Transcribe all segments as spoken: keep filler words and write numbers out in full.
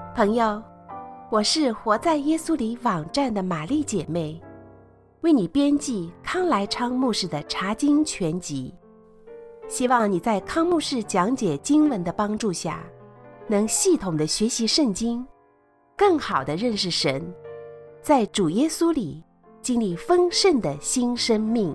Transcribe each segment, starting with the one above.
朋友，我是活在耶稣里网站的玛丽姐妹，为你编辑康来昌牧师的查经全集，希望你在康牧师讲解经文的帮助下，能系统的学习圣经，更好的认识神，在主耶稣里经历丰盛的新生命。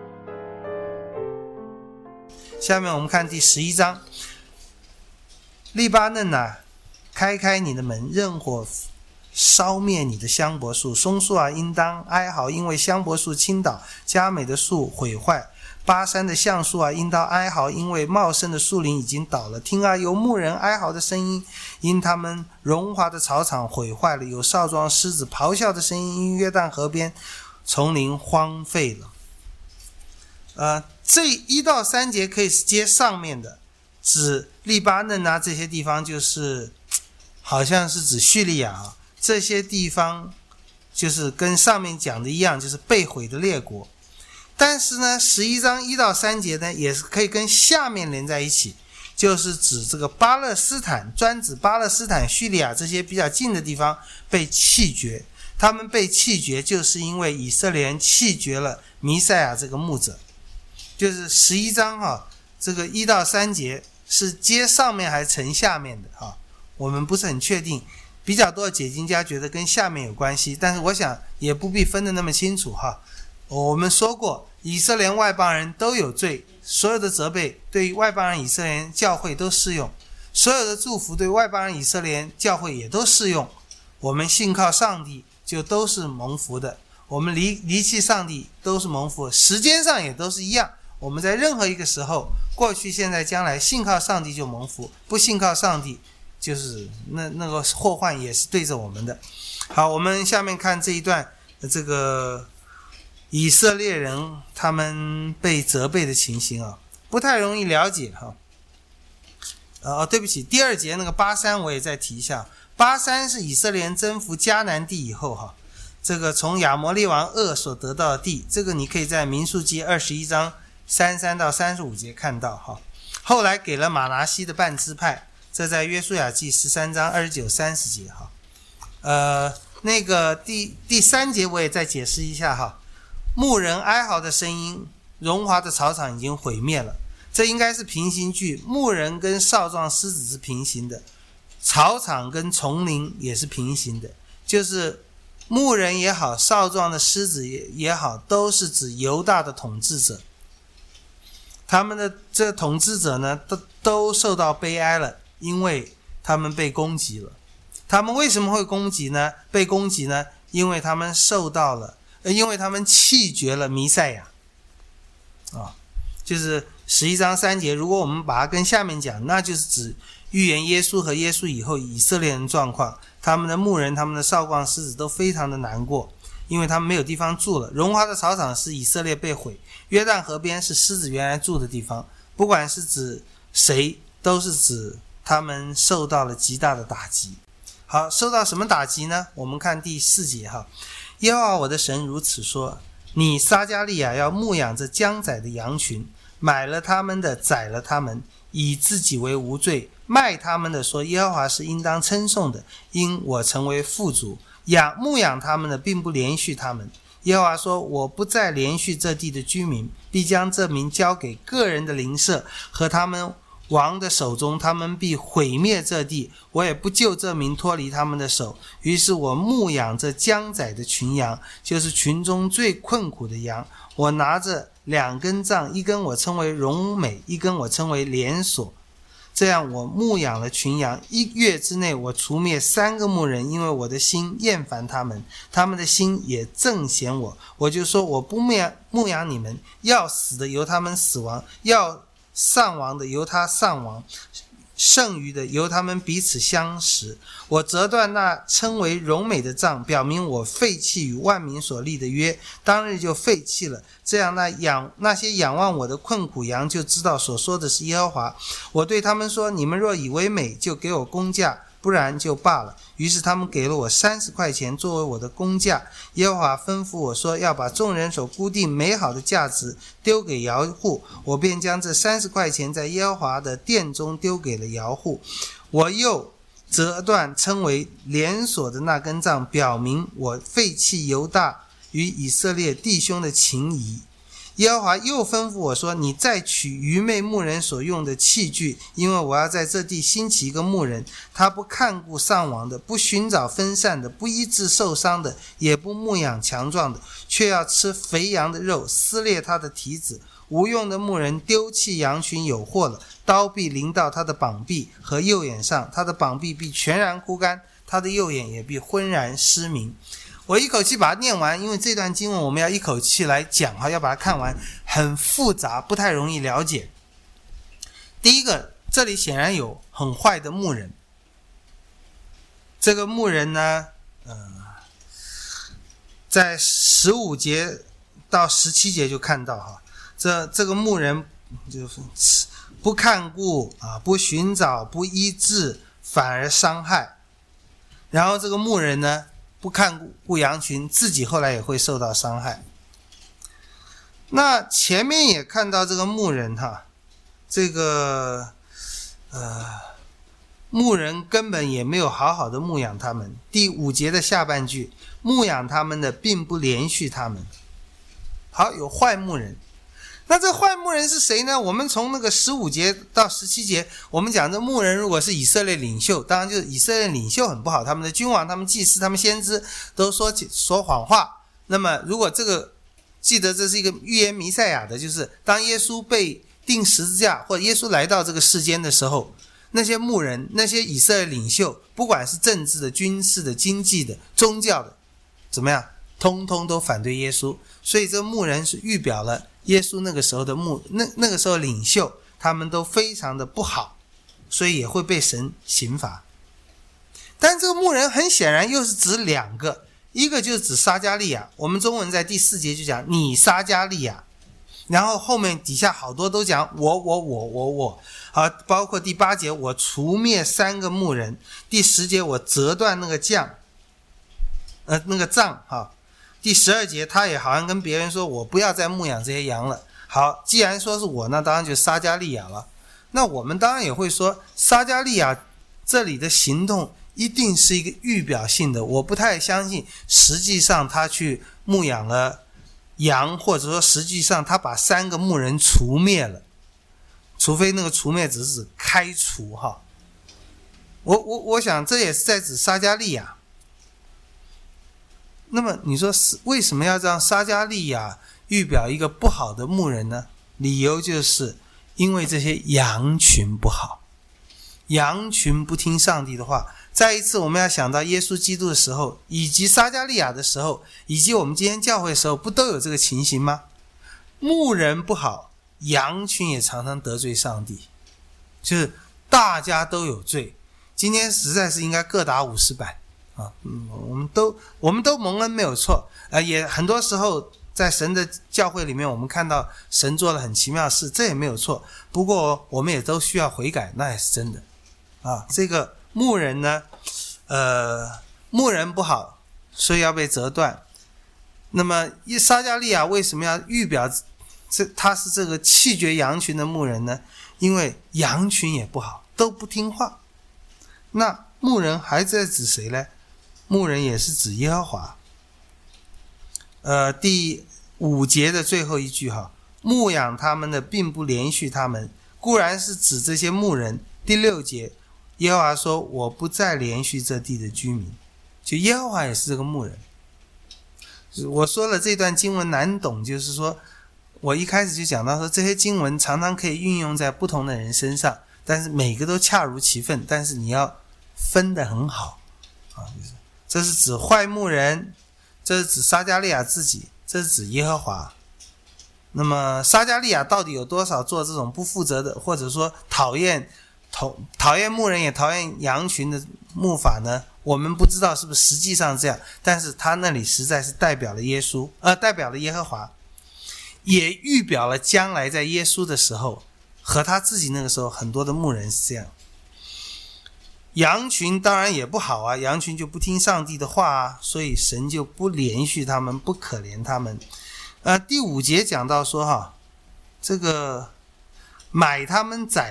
下面我们看第十一章。利巴嫩啊，开开你的门，任火烧灭你的香柏树。松树啊，应当哀嚎，因为香柏树倾倒，佳美的树毁坏。巴山的橡树啊，应当哀嚎，因为茂盛的树林已经倒了。听啊，有牧人哀嚎的声音，因他们荣华的草场毁坏了；有少壮狮子咆哮的声音，因约旦河边丛林荒废了。呃，这一到三节可以是接上面的，指利巴嫩啊这些地方，就是好像是指叙利亚啊，这些地方就是跟上面讲的一样，就是被毁的列国。但是呢，十一章一到三节呢，也是可以跟下面连在一起，就是指这个巴勒斯坦，专指巴勒斯坦、叙利亚这些比较近的地方被弃绝。他们被弃绝，就是因为以色列人弃绝了弥赛亚这个牧者。就是十一章啊，这个一到三节是接上面还是承下面的啊？我们不是很确定，比较多的解经家觉得跟下面有关系，但是我想也不必分得那么清楚哈。我们说过，以色列外邦人都有罪，所有的责备对于外邦人以色列人教会都适用，所有的祝福对外邦人以色列人教会也都适用。我们信靠上帝就都是蒙福的，我们离离弃上帝都是蒙福的，时间上也都是一样。我们在任何一个时候，过去、现在、将来，信靠上帝就蒙福，不信靠上帝，就是那那个祸患也是对着我们的。好，我们下面看这一段，这个以色列人他们被责备的情形啊，不太容易了解哈。哦，对不起，第二节那个巴山我也再提一下。巴山是以色列人征服迦南地以后哈，这个从亚摩利王噩所得到的地，这个你可以在民数记二十一章三十三到三十五节看到哈。后来给了马拿西的半支派，这在约书亚记十三章二十九、三十节哈。呃，那个第第三节我也再解释一下哈。牧人哀嚎的声音，荣华的草场已经毁灭了。这应该是平行句，牧人跟少壮狮子是平行的，草场跟丛林也是平行的，就是牧人也好，少壮的狮子 也, 也好，都是指犹大的统治者。他们的这个统治者呢，都都受到悲哀了，因为他们被攻击了。他们为什么会攻击呢？被攻击呢？因为他们受到了，因为他们弃绝了弥赛亚。啊，就是十一章三节，如果我们把它跟下面讲，那就是指预言耶稣和耶稣以后以色列人状况，他们的牧人、他们的少壮狮子都非常的难过，因为他们没有地方住了。荣华的草场是以色列被毁，约旦河边是狮子原来住的地方。不管是指谁，都是指他们受到了极大的打击。好，受到什么打击呢？我们看第四节哈。耶和华我的神如此说，你撒迦利亚要牧养着将宰的羊群，买了他们的，宰了他们，以自己为无罪；卖他们的说，耶和华是应当称颂的，因我成为富足。养牧养他们的，并不连续他们。耶和华说，我不再连续这地的居民，必将这民交给个人的邻舍和他们王的手中，他们必毁灭这地，我也不救这民脱离他们的手。于是我牧养着将宰的群羊，就是群中最困苦的羊。我拿着两根杖，一根我称为荣美，一根我称为连锁。这样我牧养了群羊，一月之内我除灭三个牧人，因为我的心厌烦他们，他们的心也憎嫌我。我就说，我不牧养牧养你们，要死的由他们死亡，要丧亡的由他丧亡，剩余的由他们彼此相识。我折断那称为荣美的杖，表明我废弃与万民所立的约，当日就废弃了。这样那仰那些仰望我的困苦羊就知道所说的是耶和华。我对他们说，你们若以为美，就给我工价，不然就罢了。于是他们给了我三十块钱作为我的工价。耶和华吩咐我说，要把众人所估定美好的价值丢给窑户，我便将这三十块钱在耶和华的殿中丢给了窑户。我又折断称为连锁的那根杖，表明我废弃犹大与以色列弟兄的情谊。耶和华又吩咐我说，你再取愚昧牧人所用的器具，因为我要在这地兴起一个牧人，他不看顾丧亡的，不寻找分散的，不医治受伤的，也不牧养强壮的，却要吃肥羊的肉，撕裂他的蹄子。无用的牧人丢弃羊群有祸了，刀必临到他的膀臂和右眼上，他的膀臂必全然枯干，他的右眼也必昏然失明。我一口气把它念完，因为这段经文我们要一口气来讲，要把它看完，很复杂，不太容易了解。第一个，这里显然有很坏的牧人。这个牧人呢，呃，在十五节到十七节就看到哈，这这个牧人就是不看顾啊，不寻找，不医治，反而伤害。然后这个牧人呢，不看顾羊群，自己后来也会受到伤害。那前面也看到这个牧人哈，这个呃牧人根本也没有好好的牧养他们。第五节的下半句，牧养他们的并不连续他们。好，有坏牧人。那这坏牧人是谁呢？我们从那个十五节到十七节，我们讲这牧人如果是以色列领袖，当然就是以色列领袖很不好，他们的君王、他们祭司、他们先知都说说谎话。那么如果这个记得这是一个预言弥赛亚的，就是当耶稣被钉十字架，或者耶稣来到这个世间的时候，那些牧人、那些以色列领袖，不管是政治的、军事的、经济的、宗教的，怎么样，通通都反对耶稣。所以这个牧人是预表了耶稣那个时候的牧那那个时候领袖，他们都非常的不好，所以也会被神刑罚。但这个牧人很显然又是指两个，一个就是指撒迦利亚，我们中文在第四节就讲你撒迦利亚，然后后面底下好多都讲我我我我我，好，包括第八节我除灭三个牧人，第十节我折断那个杖，呃那个杖哈。第十二节他也好像跟别人说我不要再牧养这些羊了。好，既然说是我，那当然就是撒迦利亚了。那我们当然也会说撒迦利亚这里的行动一定是一个预表性的，我不太相信实际上他去牧养了羊，或者说实际上他把三个牧人除灭了，除非那个除灭只是指开除哈。我我我想这也是在指撒迦利亚。那么你说为什么要让撒迦利亚预表一个不好的牧人呢？理由就是因为这些羊群不好，羊群不听上帝的话。再一次我们要想到耶稣基督的时候，以及撒迦利亚的时候，以及我们今天教会的时候，不都有这个情形吗？牧人不好，羊群也常常得罪上帝，就是大家都有罪。今天实在是应该各打五十板啊，嗯，我们都我们都蒙恩没有错，呃，也很多时候在神的教会里面，我们看到神做了很奇妙的事，这也没有错。不过我们也都需要悔改，那也是真的啊。这个牧人呢，呃，牧人不好，所以要被折断。那么撒迦利亚为什么要预表这他是这个弃绝羊群的牧人呢？因为羊群也不好，都不听话。那牧人还在指谁呢？牧人也是指耶和华。呃，第五节的最后一句哈，牧养他们的并不连续他们，固然是指这些牧人。第六节，耶和华说我不再连续这地的居民，就耶和华也是这个牧人。我说了这段经文难懂，就是说我一开始就讲到说这些经文常常可以运用在不同的人身上，但是每个都恰如其分，但是你要分得很好啊。这是指坏牧人，这是指撒迦利亚自己，这是指耶和华。那么撒迦利亚到底有多少做这种不负责的，或者说讨厌讨厌牧人也讨厌羊群的牧法呢？我们不知道是不是实际上这样，但是他那里实在是代表了耶稣，呃，代表了耶和华，也预表了将来在耶稣的时候和他自己那个时候很多的牧人是这样。羊群当然也不好啊，羊群就不听上帝的话啊，所以神就不连续他们，不可怜他们。呃，第五节讲到说哈，这个买他们宰了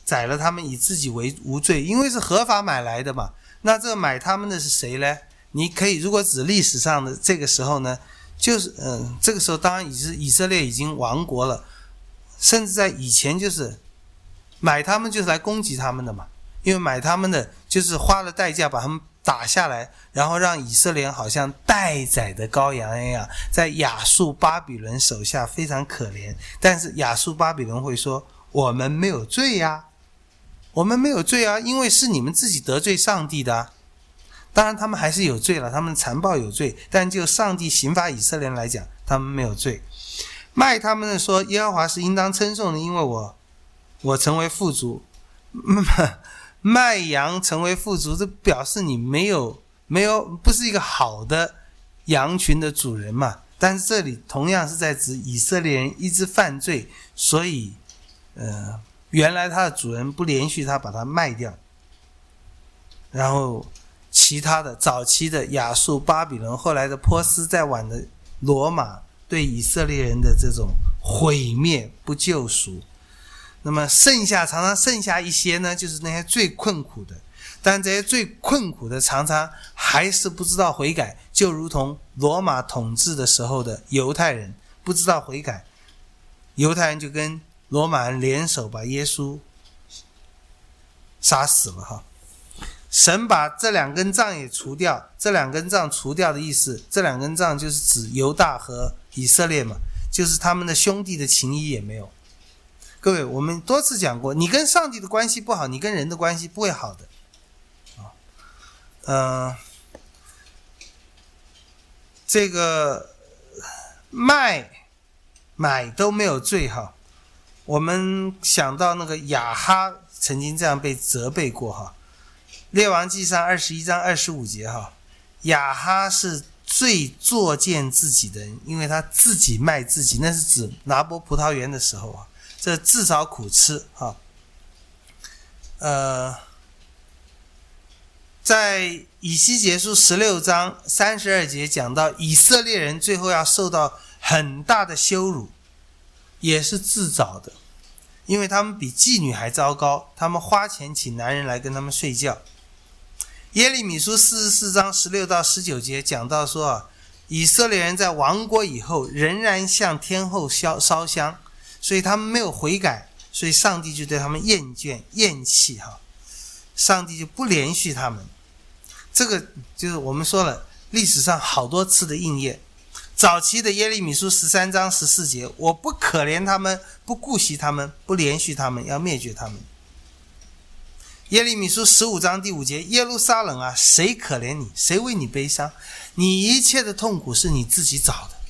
宰了他们，以自己为无罪，因为是合法买来的嘛。那这个买他们的是谁呢？你可以如果指历史上的这个时候呢，就是嗯、呃，这个时候当然以以色列已经亡国了，甚至在以前就是买他们就是来攻击他们的嘛，因为买他们的就是花了代价把他们打下来，然后让以色列好像待宰的羔羊一样，在亚述巴比伦手下非常可怜。但是亚述巴比伦会说，我们没有罪呀，我们没有罪啊，因为是你们自己得罪上帝的啊。当然他们还是有罪了，他们残暴有罪，但就上帝刑罚以色列人来讲，他们没有罪。卖他们的说，耶和华是应当称颂的，因为我我成为富足。卖羊成为富足，这表示你没有没有不是一个好的羊群的主人嘛。但是这里同样是在指以色列人一直犯罪，所以呃，原来他的主人不连续他把他卖掉，然后其他的早期的亚述、巴比伦，后来的波斯，再晚的罗马，对以色列人的这种毁灭不救赎。那么剩下常常剩下一些呢，就是那些最困苦的，但这些最困苦的常常还是不知道悔改，就如同罗马统治的时候的犹太人不知道悔改，犹太人就跟罗马人联手把耶稣杀死了哈。神把这两根杖也除掉，这两根杖除掉的意思，这两根杖就是指犹大和以色列嘛，就是他们的兄弟的情谊也没有。各位，我们多次讲过，你跟上帝的关系不好，你跟人的关系不会好的。呃，这个卖买都没有罪哈。我们想到那个亚哈曾经这样被责备过哈。列王纪上二十一章二十五节哈，亚哈是最作践自己的人，因为他自己卖自己，那是指拿伯葡萄园的时候啊，这自找苦吃哈。呃，在以西结书十六章三十二节讲到以色列人最后要受到很大的羞辱，也是自找的，因为他们比妓女还糟糕，他们花钱请男人来跟他们睡觉。耶利米书四十四章十六到十九节讲到说啊，以色列人在亡国以后仍然向天后烧香，所以他们没有悔改，所以上帝就对他们厌倦厌弃哈，上帝就不连续他们。这个就是我们说了历史上好多次的应验。早期的耶利米书十三章十四节，我不可怜他们，不顾惜他们，不连续他们，要灭绝他们。耶利米书十五章第五节，耶路撒冷啊，谁可怜你，谁为你悲伤，你一切的痛苦是你自己找的。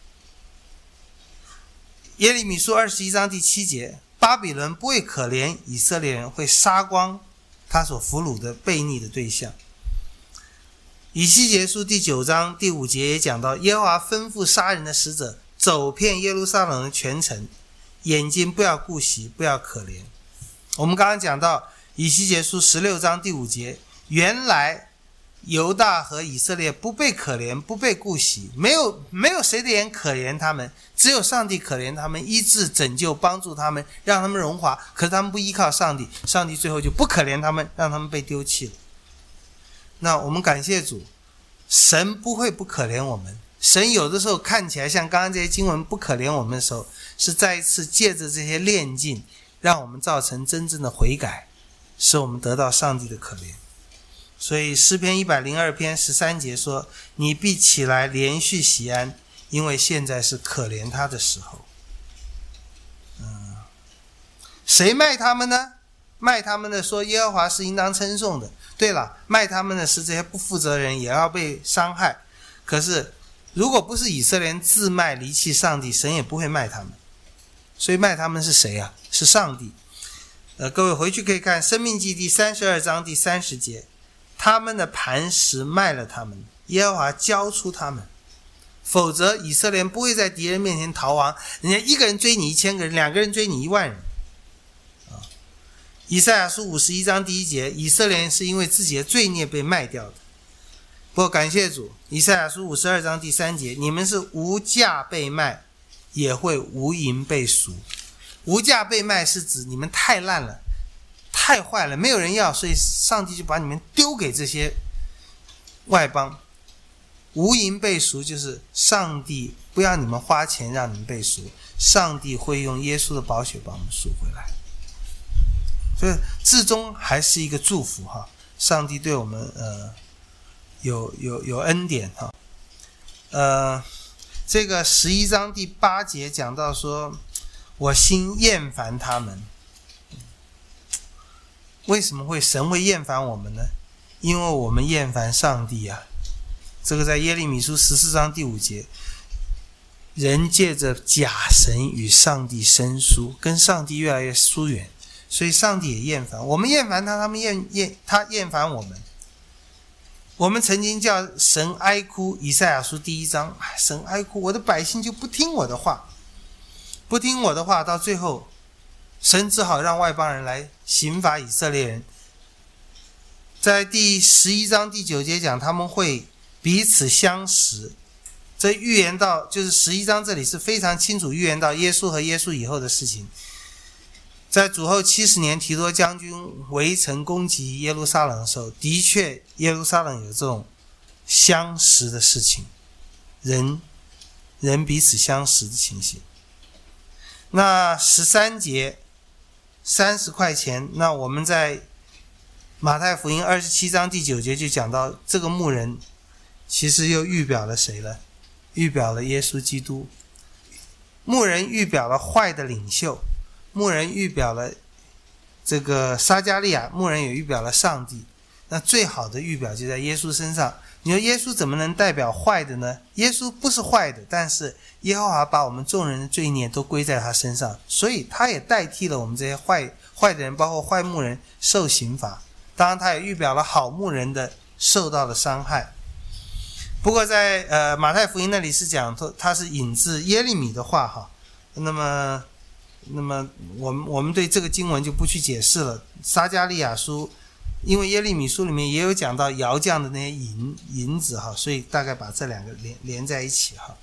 耶利米书二十一章第七节，巴比伦不会可怜以色列人，会杀光他所俘虏的悖逆的对象。以西结书第九章第五节也讲到，耶和华吩咐杀人的使者走遍耶路撒冷的全城，眼睛不要顾惜，不要可怜。我们刚刚讲到以西结书十六章第五节，原来犹大和以色列不被可怜，不被顾惜，没有没有谁的眼可怜他们，只有上帝可怜他们，医治拯救帮助他们，让他们荣华。可是他们不依靠上帝，上帝最后就不可怜他们，让他们被丢弃了。那我们感谢主，神不会不可怜我们，神有的时候看起来像刚刚这些经文不可怜我们的时候，是再一次借着这些炼净，让我们造成真正的悔改，使我们得到上帝的可怜。所以诗篇一百零二篇十三节说，你必起来连续喜安，因为现在是可怜他的时候。嗯，谁卖他们呢？卖他们的说耶和华是应当称颂的。对了，卖他们的是这些不负责人，也要被伤害。可是如果不是以色列人自卖离弃上帝，神也不会卖他们。所以卖他们是谁啊？是上帝。呃，各位回去可以看申命记第三十二章第三十节，他们的磐石卖了他们，耶和华交出他们，否则以色列人不会在敌人面前逃亡。人家一个人追你一千个人，两个人追你一万人。以赛亚书五十一章第一节，以色列人是因为自己的罪孽被卖掉的。不过感谢主，以赛亚书五十二章第三节，你们是无价被卖，也会无银被赎。无价被卖是指你们太烂了， 太坏了，没有人要，所以上帝就把你们丢给这些外邦。无银被赎就是上帝不要你们花钱让你们被赎，上帝会用耶稣的宝血把我们赎回来。所以至终还是一个祝福哈，上帝对我们呃有有有恩典哈。呃，这个十一章第八节讲到说，我心厌烦他们。为什么会神会厌烦我们呢？因为我们厌烦上帝啊。这个在耶利米书十四章第五节，人借着假神与上帝生疏，跟上帝越来越疏远，所以上帝也厌烦我们，厌烦他，他们厌厌他厌烦我们。我们曾经叫神哀哭，以赛亚书第一章，神哀哭，我的百姓就不听我的话，不听我的话，到最后神只好让外邦人来刑罚以色列人。在第十一章第九节讲，他们会彼此相识，这预言到就是十一章这里是非常清楚预言到耶稣和耶稣以后的事情。在主后七十年提多将军围城攻击耶路撒冷的时候，的确耶路撒冷有这种相识的事情，人人彼此相识的情形。那十三节三十块钱，那我们在马太福音二十七章第九节就讲到，这个牧人其实又预表了谁了？预表了耶稣基督。牧人预表了坏的领袖，牧人预表了这个撒迦利亚，牧人也预表了上帝。那最好的预表就在耶稣身上。你说耶稣怎么能代表坏的呢？耶稣不是坏的，但是耶和华把我们众人的罪孽都归在他身上，所以他也代替了我们这些坏坏的人，包括坏牧人受刑罚。当然他也预表了好牧人的受到的伤害。不过在呃马太福音那里是讲他是引自耶利米的话哈，那么那么我们我们对这个经文就不去解释了。撒迦利亚书，因为耶利米书里面也有讲到窑匠的那些银银子哈，所以大概把这两个连连在一起哈。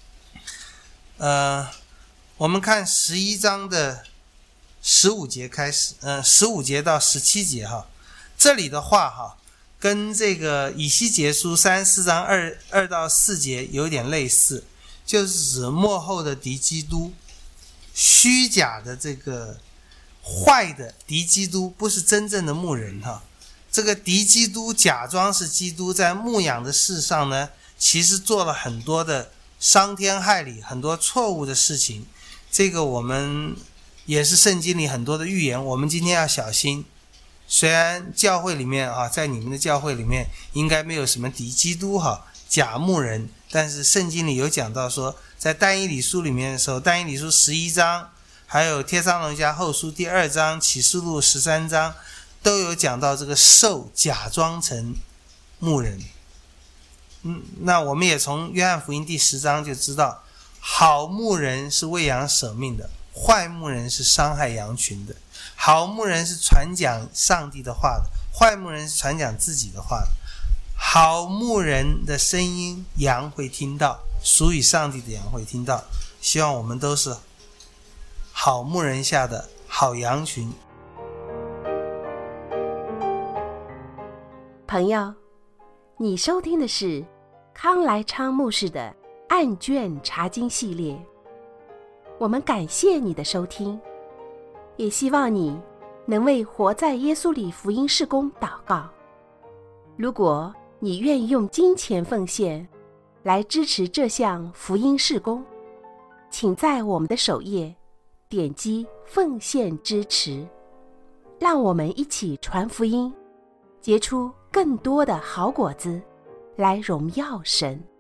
呃，我们看十一章的十五节开始，呃，十五节到十七节哈，这里的话哈，跟这个以西结书三十四章二二到四节有点类似，就是指末后的敌基督，虚假的这个坏的敌基督，不是真正的牧人哈。这个敌基督假装是基督，在牧养的事上呢，其实做了很多的伤天害理，很多错误的事情。这个我们也是圣经里很多的预言，我们今天要小心。虽然教会里面啊，在你们的教会里面应该没有什么敌基督哈，假牧人，但是圣经里有讲到说，在但以理书里面的时候，但以理书十一章，还有帖撒罗尼迦后书第二章，启示录十三章，都有讲到这个兽假装成牧人。嗯，那我们也从约翰福音第十章就知道，好牧人是为羊舍命的，坏牧人是伤害羊群的。好牧人是传讲上帝的话的，坏牧人是传讲自己的话的。好牧人的声音羊会听到，属于上帝的羊会听到。希望我们都是好牧人下的好羊群。 朋友，你收听的是康来昌牧师的案卷查经系列，我们感谢你的收听，也希望你能为活在耶稣里福音事工祷告。如果你愿意用金钱奉献来支持这项福音事工，请在我们的首页点击奉献支持，让我们一起传福音，结出更多的好果子，来荣耀神。